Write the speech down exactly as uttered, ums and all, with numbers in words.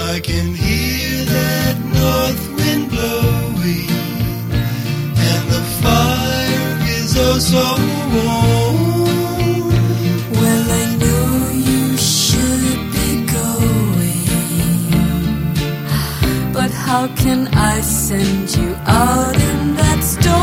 I can hear that north wind blowing, and the fire is oh so warm. Well, I know you should be going, but how can I send you out in that storm?